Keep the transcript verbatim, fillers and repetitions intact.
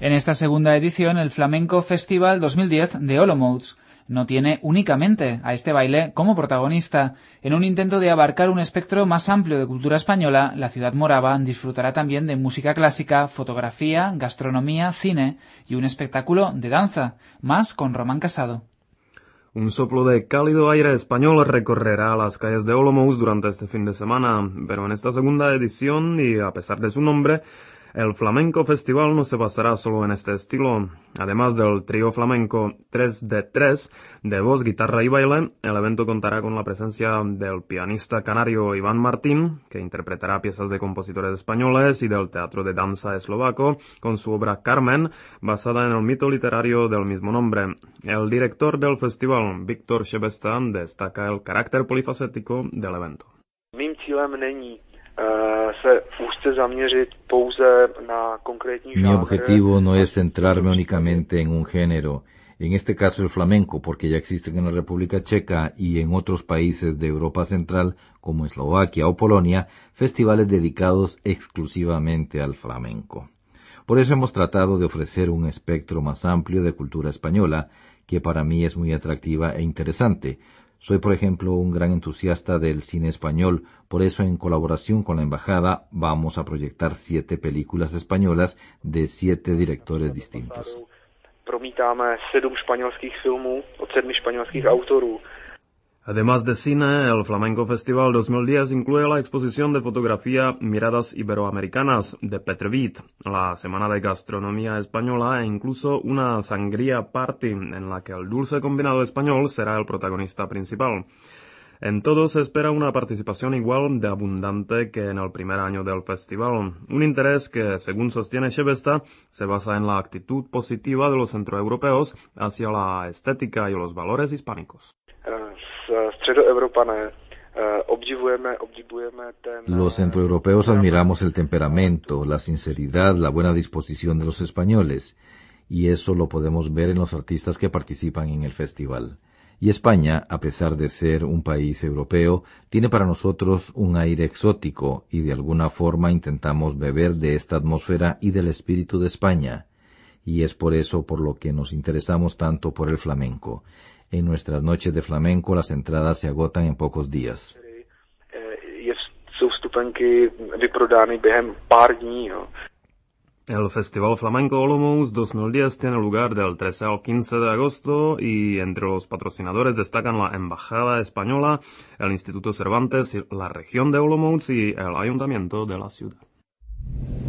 En esta segunda edición, el Flamenco Festival dos mil diez de Olomouc no tiene únicamente a este baile como protagonista. En un intento de abarcar un espectro más amplio de cultura española, la ciudad morava disfrutará también de música clásica, fotografía, gastronomía, cine y un espectáculo de danza, más con Román Casado. Un soplo de cálido aire español recorrerá las calles de Olomouc durante este fin de semana, pero en esta segunda edición, y a pesar de su nombre, el Flamenco Festival no se basará solo en este estilo. Además del trío flamenco tres de tres, de voz, guitarra y baile, el evento contará con la presencia del pianista canario Iván Martín, que interpretará piezas de compositores españoles, y del teatro de danza eslovaco, con su obra Carmen, basada en el mito literario del mismo nombre. El director del festival, Viktor Šebesta, destaca el carácter polifacético del evento. Mým cílem není se úzce zaměřit pouze na konkrétní Mi objetivo no es centrarme únicamente en un género, en este caso el flamenco, porque ya existen en la República Checa y en otros países de Europa Central, como Eslovaquia o Polonia, festivales dedicados exclusivamente al flamenco. Por eso hemos tratado de ofrecer un espectro más amplio de cultura española, que para mí es muy atractiva e interesante. Soy, por ejemplo, un gran entusiasta del cine español, por eso en colaboración con la Embajada vamos a proyectar siete películas españolas de siete directores distintos. Promítáme sedm španělských filmů od sedmi španělských autorů. Además de cine, el Flamenco Festival dos mil diez incluye la exposición de fotografía Miradas Iberoamericanas de Petr Vít, la semana de gastronomía española e incluso una sangría party en la que el dulce combinado español será el protagonista principal. En todo se espera una participación igual de abundante que en el primer año del festival, un interés que, según sostiene Šebesta, se basa en la actitud positiva de los centroeuropeos hacia la estética y los valores hispánicos. Los centroeuropeos admiramos el temperamento, la sinceridad, la buena disposición de los españoles, y eso lo podemos ver en los artistas que participan en el festival. Y España, a pesar de ser un país europeo, tiene para nosotros un aire exótico, y de alguna forma intentamos beber de esta atmósfera y del espíritu de España, y es por eso por lo que nos interesamos tanto por el flamenco. En nuestras noches de flamenco las entradas se agotan en pocos días. El Festival Flamenco Olomouc dos mil diez tiene lugar del trece al quince de agosto y entre los patrocinadores destacan la Embajada Española, el Instituto Cervantes, la región de Olomouc y el Ayuntamiento de la ciudad.